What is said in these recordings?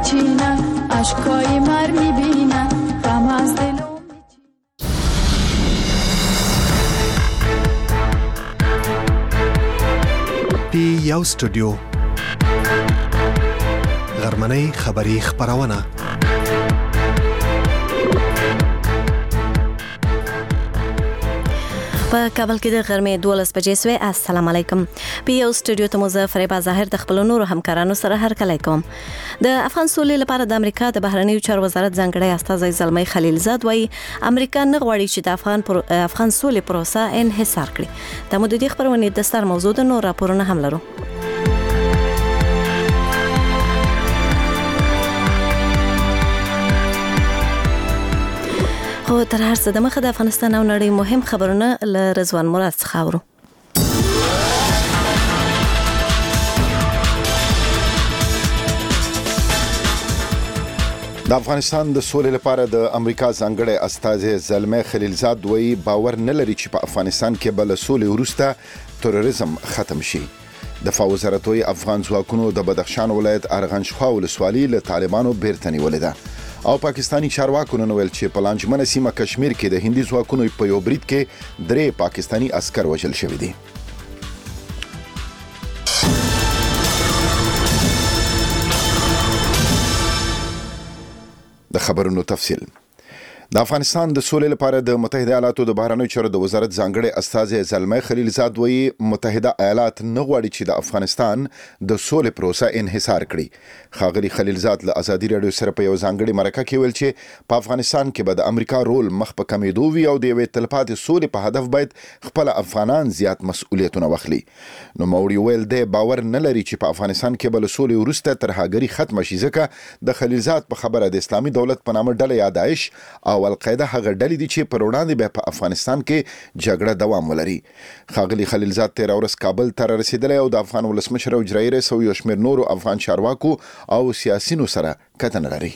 میچینه اشکای مر میبینه غم از دلم پی یو سټوډیو غرمنۍ خبری خبرونه په کابل کې د غرمې 12 بجې سوې. السلام علیکم. پی یو سټوډیو ته مو فریبا ظاهر د خپل نورو همکارانو سره هرکلی کوم. د افغان سولې لپاره د امریکا د بهرنیو چارو وزارت ځانګړی استازی زلمی خلیلزاد وایي امریکا نه غواړي چې د افغان سولې پروسه انحصار کړي. د مددي خبرونه د ستر موضوع د نور راپورونه هم لرو. خو تر هر څه د مخه د افغانستان او نړۍ مهم خبرونه له رضوان مراد څخه اورو. د افغانستان د سولې لپاره د امریکا ځانګړی استازی زلمی خلیلزاد وایي باور نه لري چې په افغانستان کې به له سولې وروسته تروریزم ختم شي. دفاع وزارت وایي افغان ځواکونو د بدخشان ولایت ارغندشخوا ولسوالي له طالبانو بیرته نیولې ده. او پاکستانی چارواکو نن ویل چې په لانجمنه سیمه کشمیر کې د هندي ځواکونو په یو برید کې 3 پاکستانی عسكر وژل شوي دي. د خبرونو تفصیل. د افغانستان د سولې لپاره د متحده ایالاتو د بهرنیو چارو د وزارت ځانګړی استازی زلمی خلیلزاد وایي متحده ایالات نه غواړي چې د افغانستان د سولې پروسه انحصار کړي. ښاغلي خلیلزاد له ازادي راډیو سره په یو ځانګړي مرکه کې ویل چې په افغانستان کې به د امریکا رول مخ په کمیدو وي او د یوې تلپاتې سولې په هدف باید خپل افغانان زیات مسؤلیتونه واخلي. نو موري ویل دی باور نه لري چې په افغانستان کې به له سولې وروسته ترهګري ختم شي ځکه د خلیلزاد په خبره د اسلامي دولت په نامه ډله یا داعش او القاعده هغه ډلې دي چې پر وړاندې به په افغانستان کې جګړه دوام ولري. ښاغلي خلیلزاد تیر ورځ کابل ته رسیدلی او د افغان ولسمشر او اجرایي رئیس او یو شمېر نورو افغان چارواکو او سیاسینو سره کتنه لري.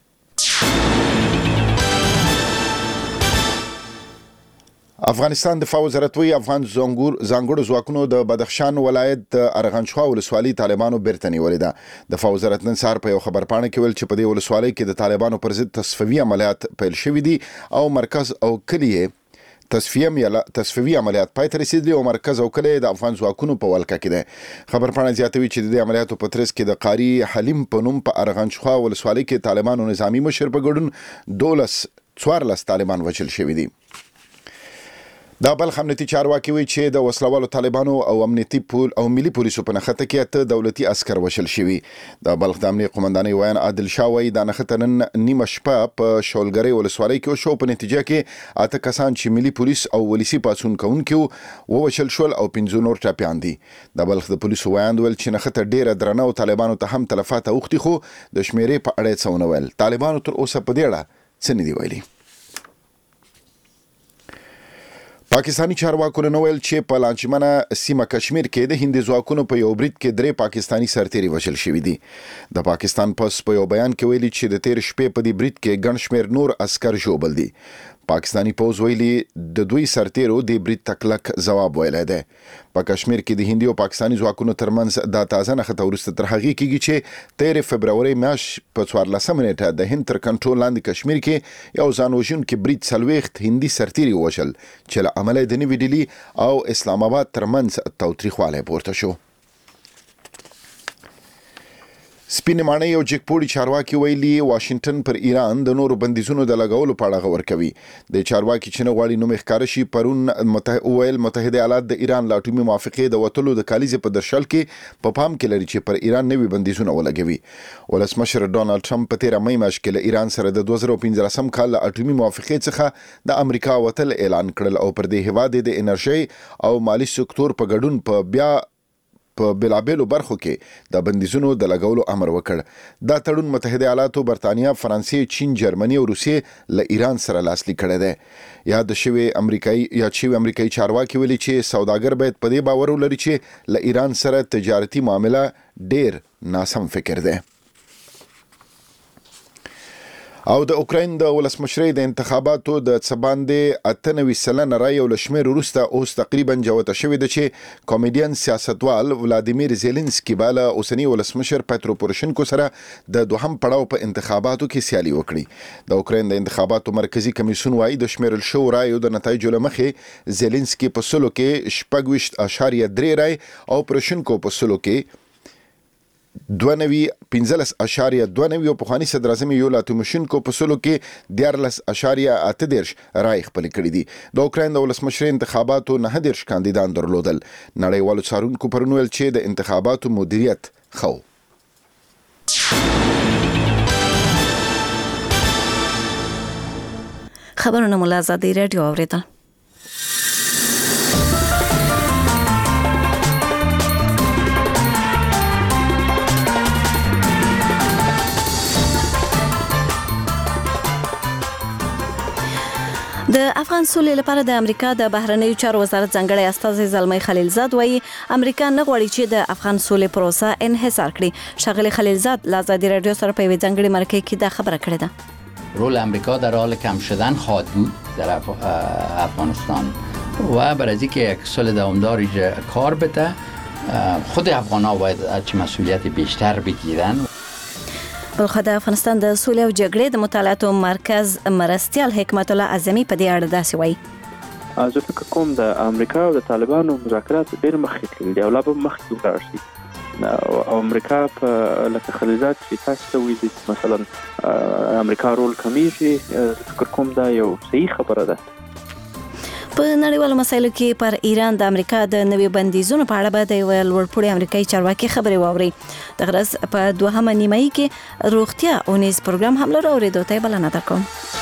افغانستان دفاع وزارت وی افغان ځانګړو ځواکونو د بدخشان ولایت د ارغندشخوا ولسوالي طالبانو بیرته نیولې ده. دفاع وزارت نن سهار په یو خبرپاڼه کې ویل چې په دې ولسوالۍ کې د طالبانو پر ضد تصفیوي عملیات پیل شوي دي او مرکز او کلی تصفیوي عملیات پای ته رسیدلي او مرکز او کلی د افغان ځواکونو په ولکه کې ده. خبرپاڼه زیاتوي چې د دې عملیاتو په ترڅ کې د قاری حلیم په نوم په ارغندشخوا ولسوالۍ کې طالبانو نظامی مشر په ګډون 14 طالبان وژل شوي دي. دا بلخ امنیتي چارواکي وایي چې د وسلوالو طالبانو او امنیتي او ملي پولیسو په نښته کې 8 دولتي عسكر وژل شوي. د بلخ د امنیت قومندانۍ ویان عادل شاه وایي دا نښته نن نیمه شپه په شولګرۍ ولسوالۍ کې وشو. په نتیجه کې 8 کسان چې ملي پولیس او ولسي پاڅون کوونکي ووژل شول او 15 نور ټپیان دي. د بلخ د پولیسو ویان ویل چې نښته ډیره درنه او طالبانو ته هم تلفات اوختي خو د شمیرې په اړه څه ونه ویل. طالبانو تر اوسه په دې اړه څه نه دی ویلي. پاکستانی چارواکو نن ویل چې په لانجمنه سیمه کشمیر کې د هندي ځواکونو په یو برید کې 3 پاکستانی سرتیري وژل شوي دي. د پاکستان پولیس په یو بیان کې ویلي چې د تیر شپې په دې برید کې ګڼ شمېر نور عسكر ژوبل دي. پاکستانی پوز ویلي د دوی سرتیرو د برید تکلک جواب ویلی دی. په کشمیر کې د هندي او پاکستانی ځواکونو ترمنځ د تازه نښته وروسته تر هغې کېږي چې 13 فبروري میاشت په 14 نیټه د هند تر کنټرول لاندې کشمیر کې یو ځان وژونکی برید 40 هندي سرتیري وژل چې له امله د نوي ډیلي او اسلام آباد ترمنځ تاوتریخوالی پورته شو. سپین ماڼۍ او جګپوړي چارواکي ویلي واشنگټن پر ایران د نورو بندیزونو د لګولو په اړه غور کوي. د چارواکي چې نه غواړي نوم ښکاره شي پرون ویل متحده ایالات د ایران له اټومي موافقې د وتلو د کالیزې په درشل کې په پام کې لري چې پر ایران نوي بندیزونه ولګوي. ولسمشر ډونالد ټرمپ په 13 مې میاشت کې له ایران سره د 2015 کال له اټومي موافقې څخه د امریکا وتل اعلان کړل او پر دې هیواد د انرژي او مالی سکتور په ګډون په بیا په بلابلو برخو کې د بندیزونو د لګولو امر وکړ. دا تړون متحده ایالاتو، برتانیا، فرانسې، چین، جرمني او روسیې له ایران سره لاسلیک کړی دی. یاد شوی امریکایي چارواکي ویلي چې سوداګر باید په دې باور ولري چې له ایران سره تجارتي معامله ډیر ناسم فکر دی. او د اوکراین د ولسمشرۍ د انتخاباتو د څباندې 98 سلنه رای او لشمیر وروسته اوس تقریبا جوته شوې ده چې کامیډین سیاستوال ولادیمیر زيلنسکي بالا اوسنی ولسمشر پټرو پوروشنکو سره د دوهم پړاو په انتخاباتو کې سیالي وکړي. د اوکراین د انتخاباتو مرکزی کمیسیون وايي د شمیرل شو رایو د نتایجو لمخې زيلنسکي په سلو کې 26.3 رای او پوروشنکو په سلو کې 15.2 او پخوانی صدر اعظم یولا تیموشنکو په سلو کې 14.8 رای خپل کړی دي. د اوکراین د ولسمشر انتخاباتو 9 کاندیدان درلودل. نړیوالو څارونکو پرونول چې د انتخاباتو مدیریت خو خبرونه مولا آزادی رادیو اوریدل. د افغان سولې لپاره د امریکا د بهرنیو چارو وزارت ځانګړی استازی زلمی خلیلزاد وایي امریکا نه غواړي چې د افغان سولې پروسه انحصار کړي. شغله خلیلزاد له آزادی رادیو سره په ځانګړي مرکه کې دا خبره کړې ده. رول امریکا در حال کم شدن خواهد بود در افغانستان و برای اینکه یک صلح دوامدار کار بده خود افغان‌ها باید چه مسئولیت بیشتر بگیرن. بلخو د افغانستان د سولې او جګړې د مطالعاتو مرکز مرستیال حکمت الله اعظمي په دې اړه داسې وایي. زه فکر کوم د امریکا او د طالبانو مذاکرات ډېر مخکې تللي دي او لا به مخکې ولاړ شي. او امریکا په لکه خلیلزاد چې تاسو ته ویلي مثلا امریکا رول کمیږي، زه فکر کوم دا یو صحیح خبره ده. په نړیوالو مسایلو کې پر ایران د امریکا د نوي بندیزونو په اړه به د یو لوړپوړي امریکایي چارواکي خبرې واوري. د غرض په دوهمه نیمایي کې روغتیا اونیز پروګرام هم لرو اوریدو ته بلنه درکوم.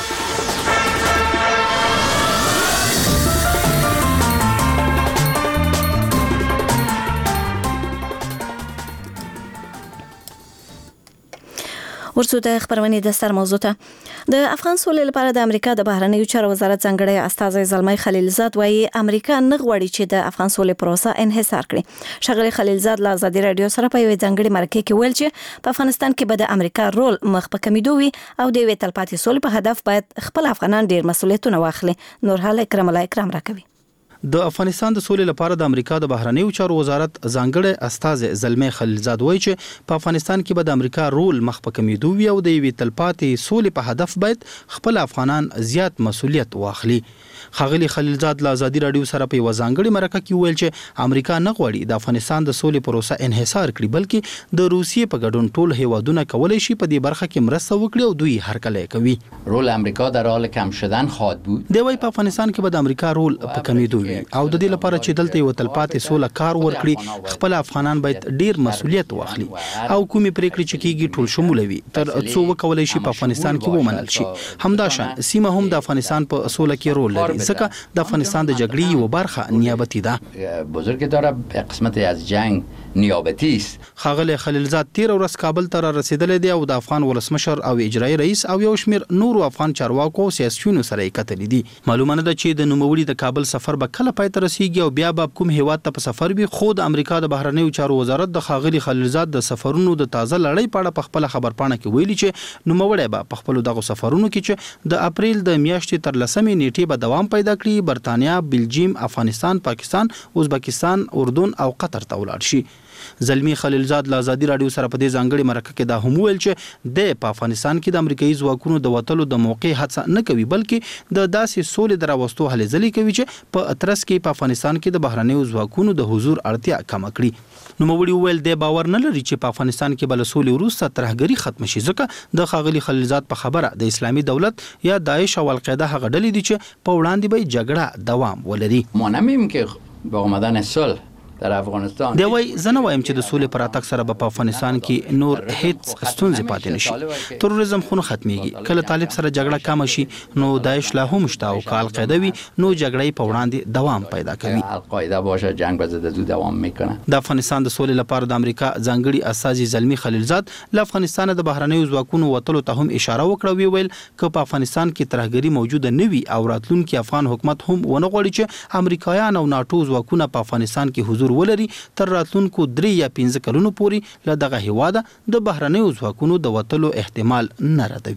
ورسو د خبرونه د سر موضوع ته د افغان سولې لپاره د امریکا د بهرنیو چارو وزارت ځانګړی استازی زلمی خلیلزاد وایي امریکا نه غواړي چې د افغان سولې پروسه انحصار کړي. شغله خلیلزاد له آزادی رادیو سره په یوه ځانګړي مرکه کې ویل چې په افغانستان کې به د امریکا رول مخ په کمیدو وي او د یوې تلپاتې سولې په هدف باید خپل افغانان ډیر مسؤلیتونه واخلي. نورحال اکرام راکوي. د افغانستان د سولې لپاره د امریکا د بهرنیو چارو وزارت ځانګړی استازی زلمی خلیلزاد وایي چې په افغانستان کې به د امریکا رول مخ په کمیدو وي او د یوې تلپاتې سولې په هدف باید خپل افغانان زیات مسؤلیت واخلي. ښاغلي خلیلزاد له آزادی رادیو سره په یوه ځانګړي مرکه کې ویل چې امریکا نه غواړي د افغانستان د سولې پروسه انحصار کړي، بلکې د روسیې په ګډون ټول هیوادونه کولی شي په دې برخه کې مرسته وکړي او دوی هرکلی کوي. رول امریکا در حال کم شدن خواهد بود. دی وايي په افغانستان کې به د امریکا رول په کمیدو وي او د دې لپاره چې دلته یو تلپاتې سوله کار ورکړي خپل افغانان باید ډیر مسؤلیت واخلي او کومې پریکړې چې کیږي ټول شمول وي تر څو وکولای شي په افغانستان کې ومنل شي. همداشان سیمه هم د افغانستان په سوله کې رول لري ځکه د افغانستان د جګړې یو برخه نیابتي ده. بزرگ داره قسمت از جنگ نیابتی است. ښاغلی خلیلزاد تیر ورځ کابل ته رسیدلی دی او د افغان ولسمشر او اجرایي رئیس او یو شمیر نورو افغان چارواکو او سیاسیونو سره یې کتلي دي. معلومه نه ده چې د نوموړي د کابل سفر به کله پای ته رسیږي او بیا به کوم هیواد ته په سفر وي. خو د امریکا د بهرنیو چارو وزارت د ښاغلي خلیلزاد د سفرونو د تازه لړۍ په اړه په خپله خبرپاڼه کې ویلي چې نوموړی به په خپلو دغو سفرونو کې چې د اپریل د میاشتې تر 10 نیټې به دوام پیدا کړي برتانیا، بلجیم، افغانستان، پاکستان، ازبکستان، اردن او قطر ته ولاړ شي. زلمی خلیلزاد له آزادی رادیو سره په دې ځانګړي مرکه کې دا هم ویل چې د په افغانستان کې د امریکایي ځواکونو د وتلو د موقع هڅه نه کوي، بلکې د داسې سولې د راوستو هلې ځلې کوي چې په اترس کې په افغانستان کې د بهرنیو ځواکونو د حضور اړتیا کمه کړي. نوموړي وویل دی باور نه لري چې په افغانستان کې به له سولې وروسته ترهګري ختم شي ځکه د ښاغلي خلیلزاد په خبره د اسلامي دولت یا داعش او القاعده هغه ډلې دي چې په وړاندې به جګړه دوام ولري. ما نمیم که با آمدن صلح در افغانستان دی وايي زه نه وایم چې د سولې پر راتګ سره به په افغانستان کې نور هیڅ ستونزې پاتې نشي. تروریزم خو نه ختمیږي. کله طالب سره جګړه کم شي نو داعش لا هم شته او که القاعده وي نو جګړه په وړاندې دوام پیدا کوي. القاعده باشه جنگ به زده دوام میکنه. د افغانستان د سولې لپاره د امریکا ځانګړي استازي زلمی خلیلزاد له افغانستان د بهرنیو ځواکونو وتلو ته هم اشاره وکړه. ویل که په افغانستان کې ترهګري موجوده نه وي او راتلونکي افغان حکومت هم ونه غواړي چې امریکایان او ناټو ځواکونه په افغانستان کې حضور ولري تر راتلونکو 3 یا 15 کلونو پورې له دغه هیواده د بهرنیو ځواکونو د وتلو احتمال نه ردوي.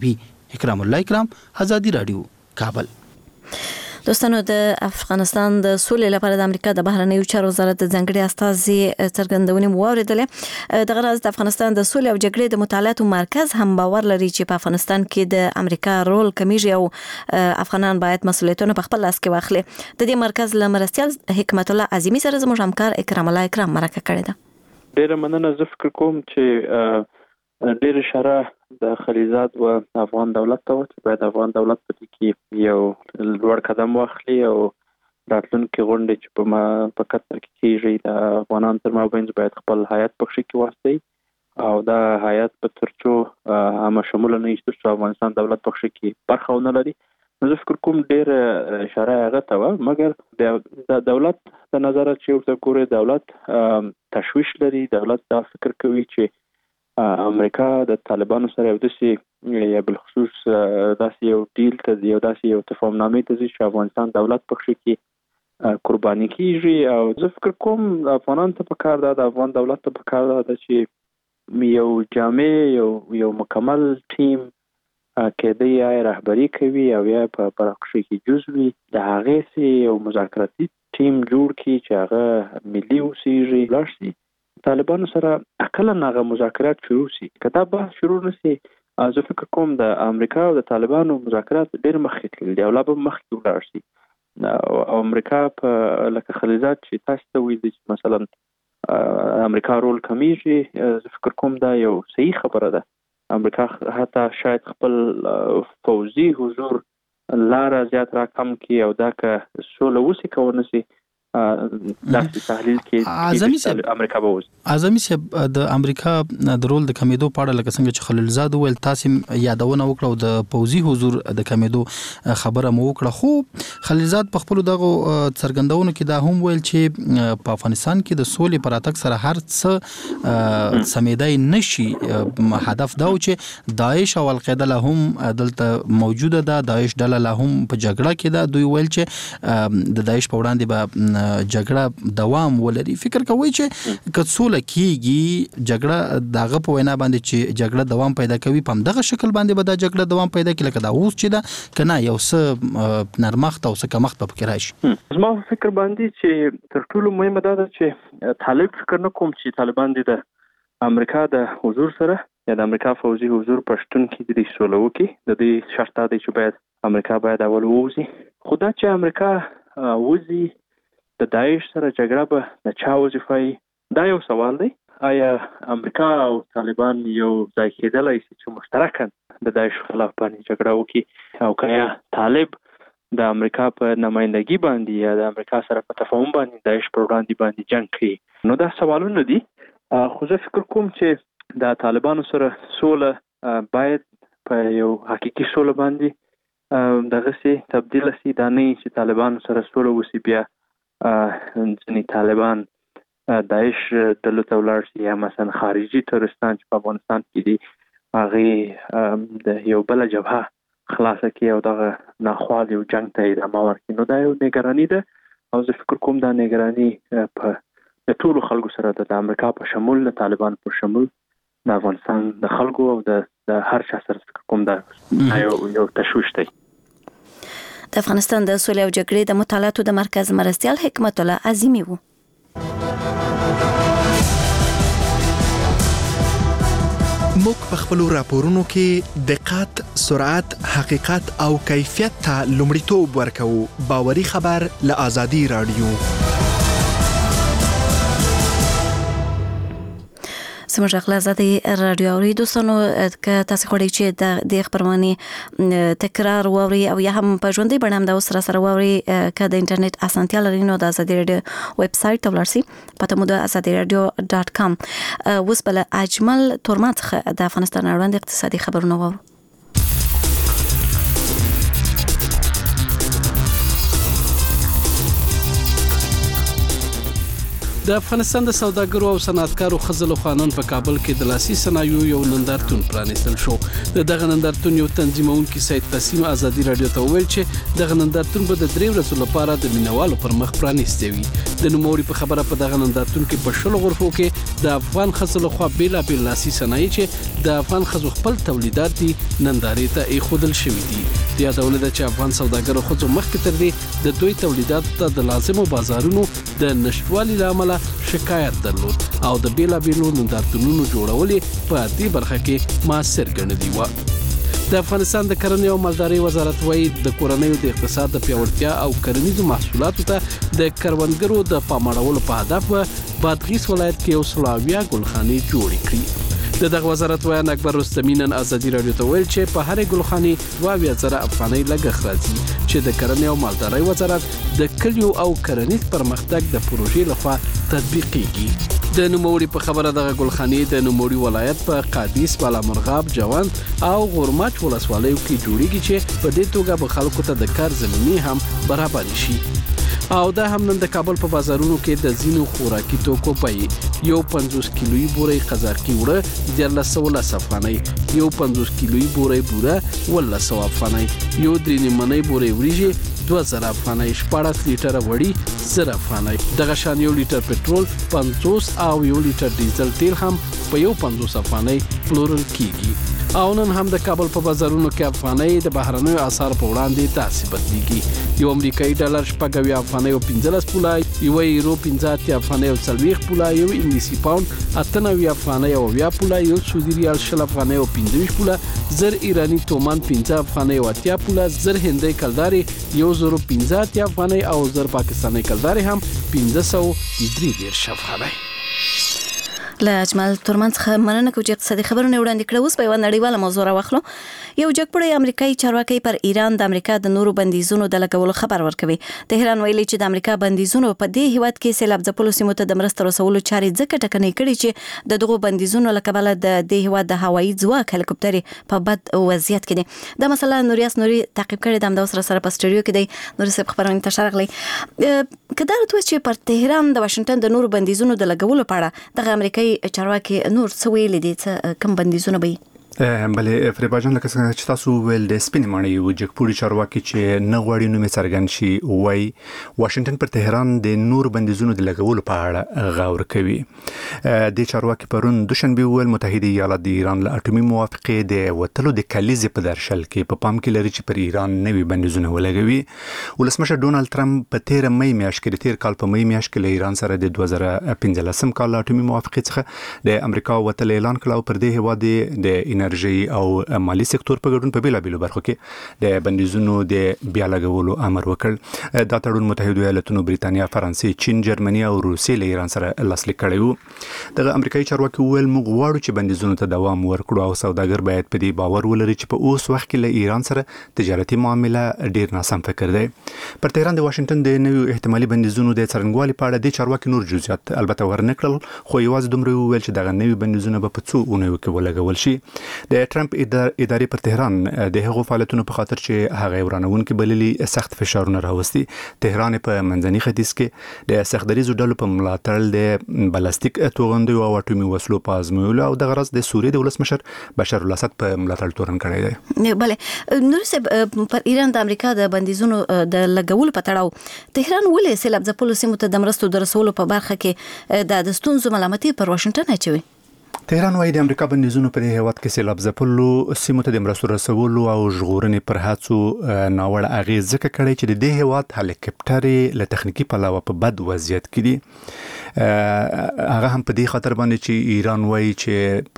اکرام الله اکرام، آزادی رادیو، کابل. دوستانو، د افغانستان د سولې لپاره د امریکا د بهرنیو چارو وزارت د ځانګړي استازي څرګندونې مو واورېدلې. دغه راز د افغانستان د سولې او جګړې د مطالعاتو مرکز هم باور لري چې په افغانستان کې د امریکا رول کمیږي او افغانان باید مسؤلیتونه په خپل لاس کې واخلي. د دې مرکز له مرستیال حکمت الله عظیمی سره زموږ همکار اکرام الله اکرام مرکه کړې ده. ډېره مننه. زه فکر کوم چې ډېر اشاره د خلیزات و افغان دولت ته چې باید افغان دولت په دې کې یو لوړ قدم واخلي او راتلونکي غونډې چې په قطر کې کېږي د افغانانو تر مابین باید خپل هیات پکښې کې واستوي او دا هیات په ترڅو عامه شموله نه وي ترڅو افغانستان دولت پکښې کې برخه ونه لري. زه فکر کوم ډېر اشاره هغه ته وه، مګر د دولت د نظره چې ورته ګورې دولت تشویش لري. دولت دا فکر کوي چې امریکا د طالبانو سره یو داسې یا بالخصوص داسې یو ډیل ته یو داسې یو تفاهمنامې ته ځي چې افغانستان دولت پکښې کې قرباني کیږي. او زه فکر کوم افغانانو ته پکار ده، د افغان دولت ته پکار ده چې یو جامع یو مکمل ټیم کېدی یا رهبري کوي او یا په پکښې کې جز وي، د هغې سي یو مذاکراتي ټیم جوړ کړي چې هغه ملي اوسېږي، لاړ شي طالبانو سره اقلا هغه مذاکرات شروع شي. که دا بحث شروع نشي، زه فکر کوم د امریکا او د طالبانو مذاکرات ډېر مخکې تللي دي او لا به مخکې ولاړ شي. او امریکا په لکه خلیزات چې تاسو ته ویلي چې مثلا امریکا رول کمیږي، زه فکر کوم دا یو صحیح خبره ده. امریکا حتی شاید خپل فوزي حضور لاره زیات را کم کړي او دا که سوله وسي که ونسي داسې تحلیل کې امریکا به وځي. اعظمي صاحب، د امریکا د رول د کمیدو په اړه لکه څنګه چې خلیلزاد وویل، تاسو یادونه وکړه او د پوځي حضور د کمیدو خبره مو وکړه، خو خلیلزاد په خپل دغه څرګندونو کې دا هم ویل چې په افغانستان کې د سولې پر اتک سره هر څه سمیدای نشي. هدف دا و چې داعش او القاعده له هم دلته موجوده ده، داعش ډله له هم په جګړه کې ده. دوی ویل چې د داعش په وړاندې به جګړه دوام ولري. فکر کوي چې که سوله کیږي، جګړه دغه په وینا باندې چې جګړه دوام پیدا کوي، په همدغه شکل باندې به دا جګړه دوام پیدا کوي لکه دا اوس چې ده، که نه یو څه نرمښت او څه کمښت به پکې راشي. زما فکر باندې چې تر ټولو مهمه دا ده چې طالب فکر نه کوم چې طالبان دي د امریکا د حضور سره یا د امریکا فوزي حضور په شتون کې د سوله وکړي. د دې شرط دا دی چې باید امریکا باید اول ووځي. خو دا چې امریکا وځي د داعش سره جګړه به د چا وظیفه وي، دا یو سوال دی. آیا امریکا او طالبان یو ځای کېدلی شي چې مشترکاً د داعش خلاف باندې جګړه وکړي، او که طالب د امریکا په نمایندګي باندې یا د امریکا سره په تفاهم باندې داعش پر وړاندې باندې جنگ کوي؟ نو دا سوالونه دي. خو زه فکر کوم چې د طالبانو سره سوله باید په یو حقیقي سوله باندې دغسې تبدیل شي. دا نه چې طالبانو سره سوله وشي بیا ځینې طالبان داعش ډلو ته ولاړ شي یا مثلا خارجي ترورستان چې په افغانستان کې دي هغې د یو بله جبهه خلاصه کړي او دغه ناخوال یو جنګ ته ادامه ورکړي. نو دا یو نګراني ده او زه فکر کوم دا نګراني د ټولو خلکو سره ده، د امریکا په شمول، د طالبان په شمول، د افغانستان د خلکو او د هر چا سره فکر کوم دا یو تشویش دی. د افغانستان د سولې او جګړې د مطالعاتو د مرکز مرستیال حکمت الله عظیمی وو. موږ په خپل راپورونو کې دقت، سرعت، حقیقت او کیفیت ته لومړیتوب ورکوو. باوري خبر له آزادي رادیو. سمج اخلاصاتي رادیو اوري. دوستانو که تاسو غواړئ چې د دې خبرونه تکرار ووري او یا هم په ژوندۍ بڼه هم دا اوس سره ووري، که د انټرنیټ اسانتیا لري نو د آزادي رادیو ویب سایټ ته ولاړ شئ، پته مو د azadiradio.com. اوس بل اجمل تورمات د افغانستان اړوند اقتصادي خبرونه وورو. د افغانستان د سوداګرو او صنعتکارو ښځو خانان په کابل کې د لاسي صنایعو یو نندارتون پرانیستل شو. دغه نندارتون یو تنظیمونکي سید قاسم ازادي رادیو ته ویل چې دغه نندارتون به د 3 ورځې لپاره د مینوالو پر مخ پرانیستی وي. د نوموړي په خبره په دغه نندارتون کې په 10 غرفو کې د افغان ښځو لخوا بیلابیل لاسي صنایع چې د افغان ښځو خپل تولیدات دي نندارې ته ایښودل شوي دي. د یادونه ده چې افغان سوداګرو ښځو مخکې تر دې د دوی تولیداتو ته د لازمو بازارونو د نشټوالي له امله شکایت درلود او د بیلابیلو نندارتونونو جوړول په دې برخه کې موثر ګڼلي و. د افغانستان د کرنې او مالدارۍ وزارت وايي د کورنیو د اقتصاد د پیاوړتیا او کرنیزو محصولاتو ته د کروندګرو د پاموړولو په هدف بادغیس ولایت کې 120 ګلخانې جوړې کړې. دغه وزارت وایي اکبر رستمی نن ازادي رادیو ته ویل چې په هرې ګلخانې 22,000 افغانۍ لګښت راځي چې د کرنې او مالدارۍ وزارت د کلیو او کرنیز پرمختګ د پروژې لخوا تطبیقېږي. د نوموړي په خبره دغه ګلخانې د نوموړي ولایت په قادس، بالامرغاب، جوند او غورماچ ولسوالیو کې جوړیږي چې په دې توګه به خلکو ته د کار زمینه هم برابر شي. او دا هم نن د کابل په بازارونو کې د زینو خوراکي توکو پي یو 50 کیلویي بوري قزاقي وړه 1310 افغانۍ، یو 50 کیلویي بوري بوره 1200 افغانۍ، یو 3 منۍ بوري وریجې 2000 افغانۍ، 14 لیټر وړي 1000 افغانۍ. دغه شان یو لیټر پټرول 50 او یو لیټر ډیزل تیل هم په یو 50 افغانۍ پلورل کیږي. او نن هم د کابل په بازارونو کې افغانۍ د بهرنیو اسعار په وړاندې داسې بدلیږي. یو امریکایي ډالر 90 افغانۍ او 15 پوله، یو یورو 50 افغانۍ او 40 پوله، یو انګلیسي پاوند 98 افغانۍ او 20 پوله، یو سعودي ریال 20 افغانۍ او 25 پوله، زر ایرانی تومان 15 افغانۍ او 80 پوله، زر هندۍ کلداري 1015 افغانۍ او زر پاکستاني کلداري هم 1533 افغانۍ. له اجمل تورمن څخه مننه کوم چې اقتصادي خبرونه وړاندې کړو. اوس په یو نړیواله موضوع راوخلو. یو جګپړی امریکایي چارواکي پر ایران د امریکا د نورو بندیزونو د لګولو خبر ورکوي. تهران ویلي چې د امریکا بندیزونو په دې هیواد کې سیلاب ځپلو سیمو ته د مرستو رسولو چارې ځکه ټکنۍ کړي چې د دغو بندیزونو له کبله د دې هیواد د هوایي ځواک هلیکوپټرې په بد وضعیت کې دي. دا مسله نوریاس نوري تعقیب کړي د همدا سره په سټوډیو کې دی. نوري صاحب خبرونه ته شارغلي کدا راته چې پر تهران د واشنگټن د نورو بندیزونو د لګولو په اړه د امریکایي چارواکي نور څه ویلي دي، څه کم بندیزونه به بلې فریباجان لکه څنګه چې تاسو ویل د سپینې ماڼۍ یو جګپوړي چارواکي چې نه غواړي نوم یې څرګند شي وایي واشنگټن پر تهران د نور بندیزونو د لګولو په اړه غور کوي. د چارواکي پرون دوشنبه ویل متحده ایالات د ایران له اټومي موافقې د وټلو د کلیزې په درشل کې په پام کې لري چې پر ایران نوي بندیزونه ولګوي. ولسمشر ډونالد ټرمپ په 13 مې میاشت کې د تیر کال په مې میاشت کې له ایران سره د 2015 کال اټومي موافقې څخه د امریکا وټل اعلان کړ او پر دې هیواد د انرژي او مالی سکتور په ګډون په بیلابیلو برخو کې د بندیزونو د بیا لګولو امر وکړ. دا تړون متحده ایالاتونو، بریتانیا، فرانسې، چین، جرمني او روسیې له ایران سره لاسلیک کړی و. دغه امریکایي چارواکي ویل موږ غواړو چې بندیزونو ته دوام ورکړو او سوداګر باید په دې باور ولري چې په اوس وخت کې له ایران سره تجارتي معامله ډیر ناسم فکر دی. پر تهران د واشنگټن د نویو احتمالي بندیزونو د څرنګوالي په اړه د چارواکي نور جزئیات البته ورنکړل، خو یوازې دومره ویل چې دغه نوي بندیزونه به په څو اونیو کې ولګول شي. د ټرمپ ادارې پر تهران د هغو فعالیتونو په خاطر چې هغه ورانونکي بللي سخت فشارونه راوستي. تهران په منځني ختیځ کې د سختدریزو ډلو په ملاتړ د بلاستیک توغندیو او اټومي وسلو په ازمویلو او د غرض د سوریې د ولسمشر بشار الاسد په ملاتړ تورن کړی دی. بله نور صاحب پر ایران د امریکا د بندیزونو د لګولو په تړاو تهران ولې سیلاب ځپلو سیمو ته د مرستو د رسولو په برخه کې د ستونزو ملامتي پر واشنگټن اچوي؟ تهران وايي د امریکا بندیزونو په هیواد کې سیلاب ځپلو سیمو ته د مرستو رسولو او ژغورنې پر هڅو ناوړه اغېز ځکه کړی چې د دې هیواد هلیکاپټرې له تخنیکی پلوه په بد وضعیت کې دي. هغه هم په دې خاطر باندې چې ایران وايي چې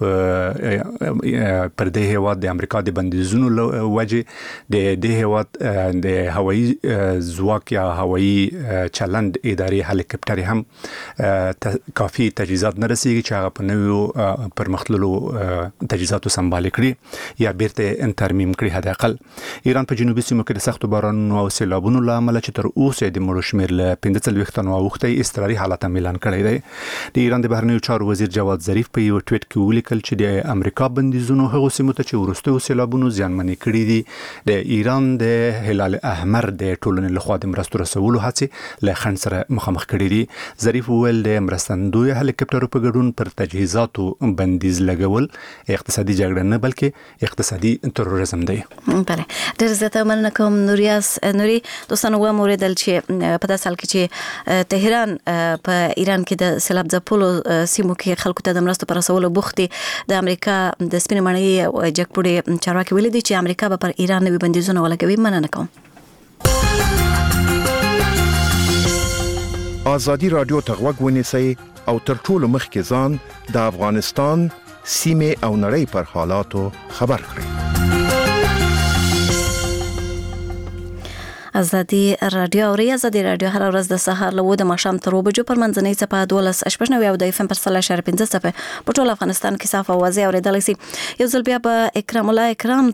پر دې هیواد د امریکا د بندیزونو وجه د دې هیواد د هوایي ځواک یا هوایي چلند ادارې هلیکاپټرې هم کافي تجهیزات نه رسیږي چې هغه په نویو پرمختللو تجهیزاتو سمبال کړي یا بیرته ترمیم کړي. حد اقل ایران په جنوبي سیمو کې د سختو بارانونو او سیلابونو له امله چې تر اوسه د مړو شمېر له 45 اوښتې اضطراري حالت اعلان کړی دی. د ایران د بهرنیو چارو وزیر جواد ظریف په یو ټویټ کې ولیکل چې د امریکا بندیزونو هغو سیمو ته چې وروستیو سیلابونو زیانمنې کړي دي د ایران د هلال احمر د ټولنې لخوا د مرستو رسولو هڅې له خنډ سره مخامخ کړي دي. ظریف وویل د مرستندوی هلیکاپټرو په ګډون پر تجهیزاتو بندیز لګول اقتصادي جګړه نه بلکې اقتصادي تروریزم دی. بله ډېر زیاته مننه کوم نوري دوستانو وموریدل چې په داسې حال کې چې تهران په ایران کې د سیلاب ځپلو سیمو کې خلکو ته د مرستو پر رسولو بوخت دي. د امریکا د سپینې ماڼۍ جګپوړي چارواکي ویلي دي چې امریکا به پر ایران نوي بندیزونه ولګوي. مننه کوم. آزادی رادیو ته غوږ ونیسئ او تر ټولو مخکې ځان د افغانستان سیمې او نړۍ پر حالاتو خبر کړئ. آزادی رادیو او آزادی رادیو هر ورځ د سهار له 9 د ماښام تر 2 بجو پر منځنۍ څپه 12.9 او د FM پر 3.15 څپه په ټول افغانستان کې صاف او واضح اوریدل شي. یو ځل بیا په اکرام الله اکرام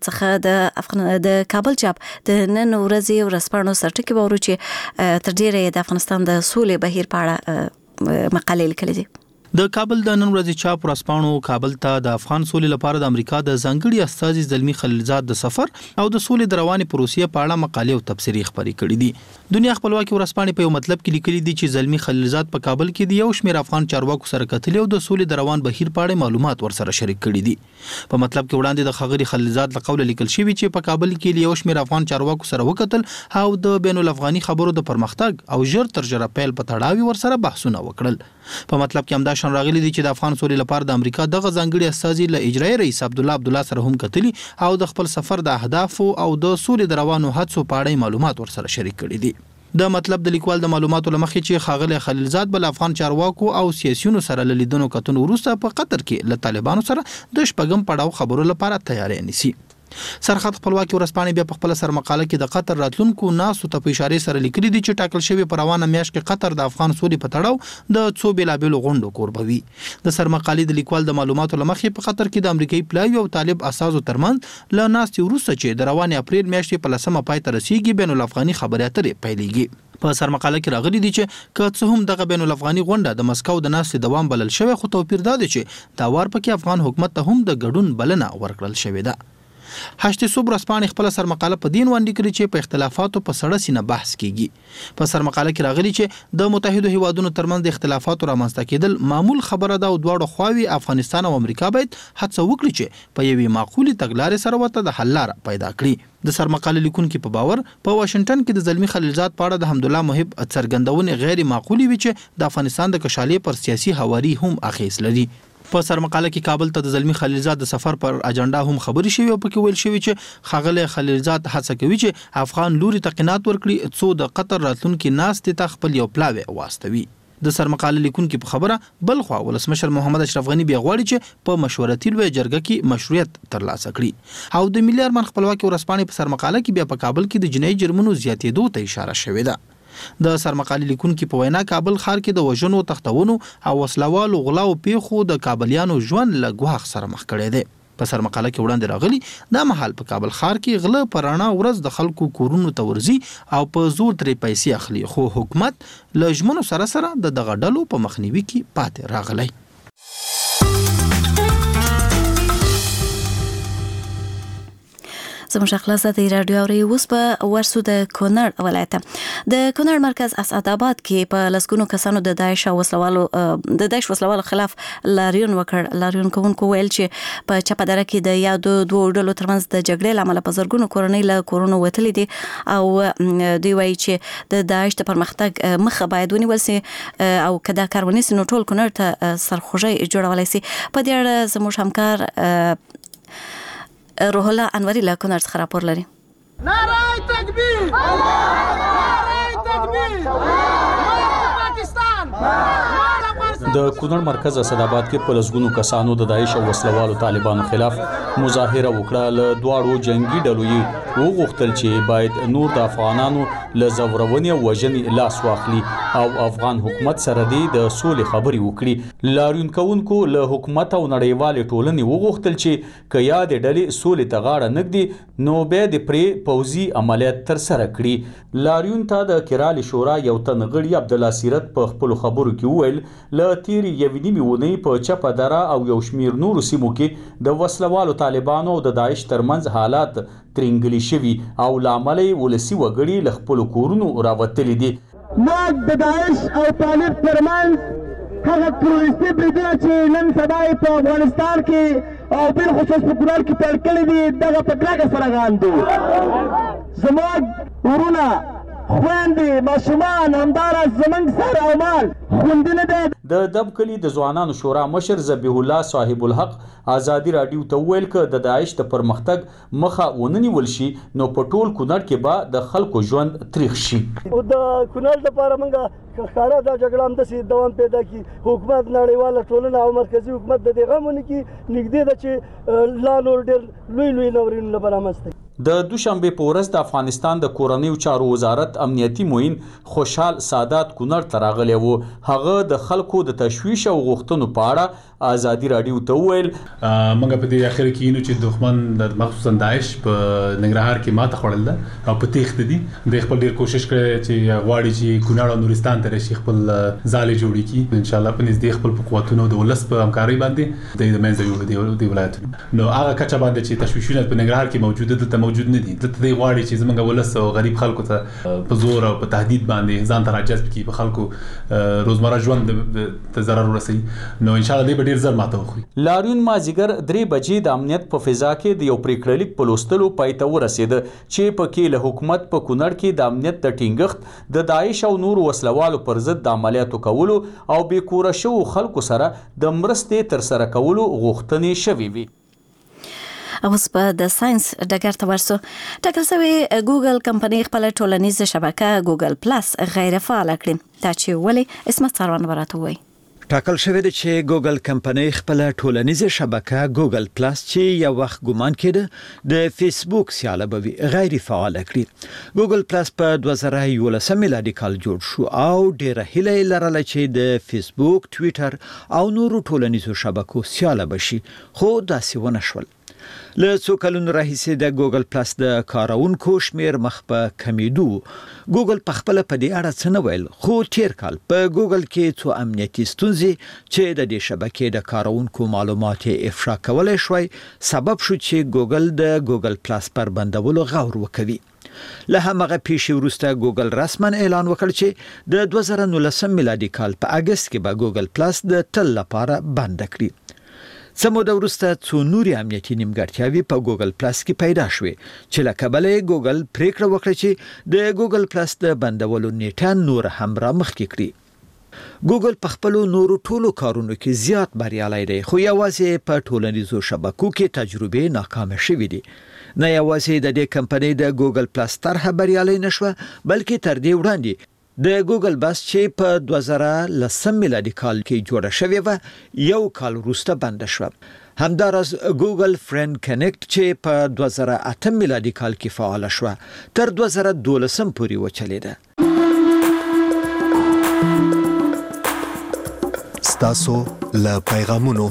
څخه د کابل چاپ د نن ورځې ورسپانو سرټکی وورو چې تر ډیره د افغانستان د سولې بهیر په اړه مقالې لیکلې دي. د کابل د نن ورځې چاپ ورسپانو کابل ته د افغان سولې لپاره د امریکا د ځانګړي استازي زلمی خلیلزاد د سفر او د سولې د روانې پروسې په اړه مقالې او تبصرې خپرې کړې دي. دنیا خپلواکي ورسپانې په یو مطلب کې لیکلي دي چې زلمی خلیلزاد په کابل کې د یو شمېر افغان چارواکو سره کتلې او د سولې د روان بهیر په اړه معلومات ورسره شریک کړي دي. په مطلب کې وړاندې د خغری خلیلزاد له قوله لیکل شوی چې په کابل کې یو شمېر افغان چارواکو سره وکتل او د بین الافغاني خبرو د پرمختګ او ژر تر ژره پیل په تړاو ورسره بحثونه وکړل. په مطلب کې همدا شان راغلي دي چې د افغان سولې لپاره د امریکا دغه ځانګړي استازي له اجرایي رئیس عبدالله سره هم کتلي او د خپل سفر د اهداف او د سولې د روانو هڅو په اړه معلومات ورسره شریک کړي دي. د مطلب د لیکوال د معلوماتو لمخې چې خاغلی خلیلزاد بل افغان چارواکو او سیاسيونو سره لیدنو کتنو وروسته په قطر کې له طالبانو سره د شپږم پړاو خبرو لپاره تیاری نیسي. سرحد خپلواکي ورسپانې بیا په خپل سر مقاله کې د قطر راتلونکو ناسو ته په اشاره سره لیکلي دي چې ټاکل شوی پر روانه میاشت کې قطر د افغان سولې په تړاو د څو بیلابېلو غونډو کوربوي. د سر مقالې د لیکوال د معلوماتو لمخې په قطر کې د امریکایي پلاوي او طالب اساسو ترمنځ له ناستې وروسته چې د روانې اپریل میاشتې په 10مه پای ته رسیږي بین الافغاني خبرې اترې پیلېږي. په سر مقاله کې راغلي دي چې که څه هم دغه بین الافغاني غونډه د مسکو د ناستې دوام بلل شوی خو توپیر دا دی چې دا وار پکې افغان حکومت ته هم د ګډون بلنه ورکړل شوې ده. هشت صبح رسپانې خپل سر مقاله په دین وړاندې کړې چې په اختلافاتو په سړه سینه بحث کیږي. په سر مقاله کې راغلي چې د متحده هیوادونو ترمنځ د اختلافاتو رامنځته کېدل معمول خبره ده او دواړو خواوې افغانستان او امریکا باید هڅه وکړي چې په یوې معقولې تګلارې سره ورته د حل لاره پیدا کړي. د سر مقاله لیکونکو په باور په واشنگټن کې د زلمی خلیلزاد په اړه د حمدالله محب څرګندونې غیر معقولې وي چې د افغانستان د کشالې پر سیاسي هواري هم اخیس لري. په سر مقاله کې کابل ته د زلمی خلیلزاد د سفر پر اجنډا هم خبري شوی او پکې ویل شوی چې خغله خلیلزاد هڅه کوي چې افغان لوري ته قناعت ورکړي څو د قطر راتلونکي ناستې ته خپل یو پلاوی واستوي. د سر مقاله لیکونکو په خبره بل خو ولسمشر محمد اشرف غنی بیا غواړي چې په مشورتي لوی جرګه کې مشروعیت ترلاسه کړي او د ملي ارمان خپلواکي ورسپانې په سر مقاله کې بیا په کابل کې د جنایي جرمونو زیاتېدو ته اشاره شوې ده. د سرمقالي لیکونکو په وینا کابل ښار کې د وژنو تختونو او وسلوالو غلاو پیښو د کابلیانو ژوند له ګواښ سره مخ کړی دی. په سرمقاله کې وړاندې راغلي دا مهال په کابل ښار کې غله په رڼا ورځ د خلکو کورونو ته ورځي او په زور ترې پیسې اخلي خو حکومت له ژمنو سره د دغه ډلو په مخنیوي کې پاتې راغلی. زموږ خلاصه د رادیو اوري اوس په ورسو د کونړ ولایت د کونړ مرکز اسعدآباد کې په لسګونو کسانو د داعش وسلوالو خلاف لاریون وکړ. لاریون کوونکو ویل چې په چپدره کې د یادو دوه ډلو ترمنځ د جګړې لامل په زرګونو کورنۍ له کورونو وتلې دي او دوی وایي چې د داعش د پرمختګ مخه باید ونیول سي او کدا کار ونیسي نو ټول کونړ ته سرخوږی جوړولای سي. په دې اړه زموږ همکار روح الله انوری له کونړ څخه راپور لري. نعره تکبیر نعره تکبیر پاکستان. د کونړ مرکز اسعدآباد کې په لسګونو کسانو د داعش او وسلوالو طالبانو خلاف مظاهره وکړه. له دواړو جنگي ډلو یې وغوښتل چې باید نور د افغانانو له زورونې او وژنې لاس واخلي او افغان حکومت سره د سولې خبرې وکړي. لاریون کوونکو له حکومت او نړیوالې ټولنې وغوښتل چې که یادې ډلې سولې ته غاړه نږدي نو بیا د پرې پوځي عملیات ترسره کړي. لاریون ته د کرالي شورا یو تن غړي عبدالله سیرت په خپلو خبرو کې وویل له تېرې یوې نیمې اونۍ په چپه دره او یو شمېر نورو سیمو کې د وسلوالو طالبانو او د داعش ترمنځ حالات ترینګلي شوي او له امله یې ولسي وګړي له خپلو کورونو راوتلي دي. موږ د داعش او طالب ترمنځ هغه تروریستي بریدونه چې نن سبا یې په افغانستان کې او بالخصوص په کونړ کې پیل کړي دي دغه په کلکه سره غاندو. زموږ ورونه خويندې ماشومان همداراز زموږ سر او مال خوندي نه دی. د دب کلي د ځوانانو شورا مشر ذبیح الله صاحب الحق ازادي راډیو ته وویل که د داعش د پرمختګ مخه ونه نیول شي نو په ټول کونړ کې به د خلکو ژوند تریخ شي. د کونړ لپاره موږ ښکاره دا جګړه همداسې دوام پیدا کړي. حکومت نړیواله ټولنه او مرکزي حکومت د دې غم ونه کړي. نږدې ده چې لا نور ډېر لوی لوی ناورینونه به رامنځته کړي. د دوشنبه په ورځ د افغانستان د کورنیو چارو وزارت امنیتي معین خوشحال سادات کونړ ته راغلی و. هغه د خلکو د تشویش او غوښتنو په اړه ازادي راډیو ته وویل موږ په دې اخر کې نو چې دښمن د مخصوصا داعش په ننګرهار کې ماته خوړل ده او په تیښت دي. د خپل ډیر کوشش کړی چې غواړي چې کونړ او نورستان ته راشي خپل ځالې جوړې کړي. ان شاء الله په نږدې خپل په قوتونو د ولس په همکارۍ باندې د منځ دی ولایتونو نو هغه کچه باندې چې تشویشونه په ننګرهار کې موجوده دي موجود نه دي. دلته دی غواړي چې زمونږ ولس او غریب خلکو ته په زور او په تهدید باندې ځان ته راجذب کړي په خلکو روزمره ژوند ته ضرر ورسوي. نو ان شاء الله دی به ډیر زر ماته وخوري. لاریون مازیګر 3 بجې د امنیت په فضا کې د یو پریکړه لیک په لوستلو پای ته ورسېده چې پکې له حکومت په کونړ کې د امنیت د ټینګښت د داعش او نورو وسلوالو پر ضد د عملیاتو کولو او بې کوره شوو خلکو سره د مرستې ترسره کولو غوښتنې شوې وي. اوس په د ساينس ډګر ته ورسو. ټاکل شوې ګوګل کمپنۍ خپل ټولنیزه شبکه ګوګل پلس غیر فعال کړې. دا چې ولې اسمت سروان ورته وایي. ټاکل شوی دی چې ګوګل کمپنۍ خپل ټولنیزه شبکه ګوګل پلس چې یو وخت ګومان کېده د فیسبوک سیاله به وي غیر فعال کړي. ګوګل پلس په 2011 میلادي کال جوړ شو او ډیره هیله لرله چې د فیسبوک، ټویټر او نورو ټولنیزو شبکو سیاله بشي خو داسې ونه شول. له څو کلونو راهیسې د ګوګل پلس د کارونکو شمیر مخ په کمیدو. ګوګل په خپل په دې اړه څه نه ویل خو تیر کال په ګوګل کې څو امنیتي ستونزې چې د دې شبکې د کارونکو معلومات افشا کولای شوی سبب شو چې ګوګل د ګوګل پلس پر بندولو غور وکوي. له همغه پیښې وروسته ګوګل رسماً اعلان وکړ چې د 2019 میلادي کال په اگست کې به ګوګل پلس د تل لپاره بند کړي. څه موده وروسته څو نورې امنیتي نیمګړتیاوې په ګوګل پلس کې پیدا شوې چې له کبله یې ګوګل پریکړه وکړه چې د ګوګل پلس د بندولو نیټه نور هم را مخکې کړي. ګوګل په خپل نورو ټولو کارونو کې زیات بریالی دی خو یوازې په ټولنیزو شبکو کې تجربې ناکامه شوې دي. نه یوازې د دې کمپنۍ د ګوګل پلس طرحه بریالی نشوه بلکې تر دې وړاندې د ګوګل بس چې په 2010 میلادي کال کې جوړه شوې و یو کال وروسته بند شو. همداراز ګوګل فرند کنیکټ چې په 2008 میلادي کال کې فعال شو تر 2012 پورې وچلیده. ستاسو له پیغامونو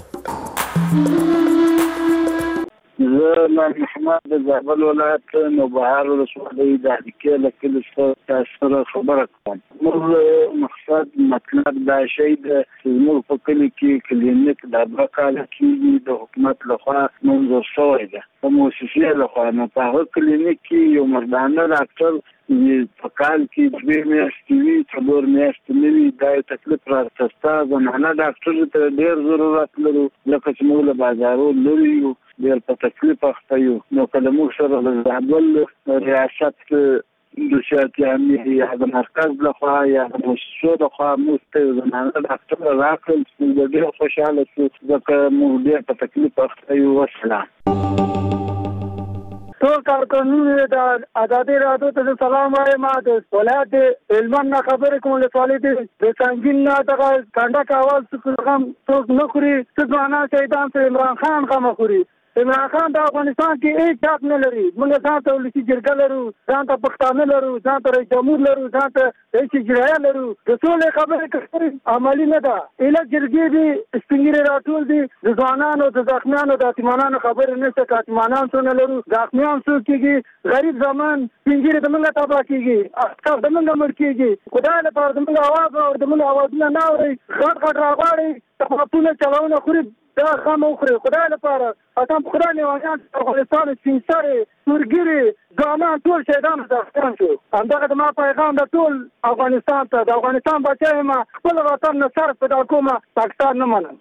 زه محمد د زابل ولایت نوبهار ولسوالۍ د اړیکې له کلي څخه سره خبره کوم. موږ مقصد مطلب دا شی د زموږ په کلي کې کلینیک د 2 کاله کېږي د حکومت لخوا منظور شوی ده په موسسې لخوا. نو په هغه کلینیک کې یو مردانه ډاکټر په کال کې 2 میاشتې وي 4 میاشتې نه وي. دا یو تکلیف راته زنانه ډاکټر ته ډېر ضرورت لرو لکه چې موږ له بازارو لرې یو ډېر په تکلیف اخته یو. نو که له موږ سره د زابل ریاست د صحتي امنیتي یا د مرکز لخوا یا د موسسو لخوا موږ ته زنانه ډاکټر راکړل موږ ډېر خوشحاله شو ځکه موږ ډېر په تکلیف اخته یو. وسلام. ټول کارکونکو د ازادي راډیو ته سلام وایم. د ولایت هلمند نه خبرې کوم له سوالې د څنګه نه دغه کنده کاوال څخه هم څوک نه خوري څه ځوانان شهیدان ته عمران خان غم خوري عمران خان د افغانستان کې هیڅ حق نه لري. موږ ځان ته ولسي جرګه لرو، ځان ته پښتانه لرو، ځان ته رئیس جمهور لرو، ځان ته رئیس اجرایه لرو. د ټولې خبرې کوي عملی نه ده. اله جرګې دي سپینګیري راټول دي د ځوانانو د زخمیانو د اتمانانو خبرې نشته. کاتمانان څونه لرو، زخمیان څو کېږي، غریب زمان سپینګیري د موږ تباه کېږي، عسکر د موږ مړ کېږي. خدای لپاره د موږ आवाज او د موږ आवाजونه نه اوري، غټ راغواړي تخاپونه چلونه خوري دا خامه خوري. خدای لپاره اتم خدای نیوان افغانستان سپینسره سورګيري ځوانان ټول شهیدان ځان شو. همدغه د ما پیغام د ټول افغانستان ته د افغانستان بچی ما خپل وطن نه صرف پیدا کومه پاکستان نه منم.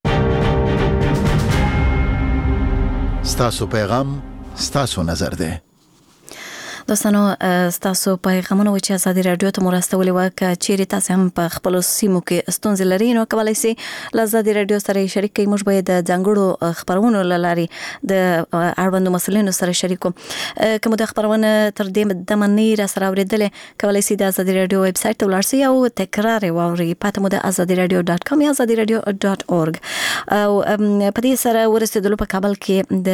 ستاسو پیغام ستاسو نظر ده. دوستانو تاسو پیغامونه و چې ازادي رادیو ته مرستولې وکړه چیرې تاسو هم په خپل سیمو کې ستونزې لري نو کولای شئ له ازادي رادیو سره شریک کړئ. موږ به د ځانګړو خبرونو لاري د اړوندو مسلمانانو سره شریکو. کوم د خبرونه تر دې د منی را سره اوریدلې کولای شئ د ازادي رادیو ویب سټ ته ولاړ شئ او تکرار واورئ. پته مو د azadiradio.com یا azadiradio.org او په دې سره ورسېدلو په کابل کې د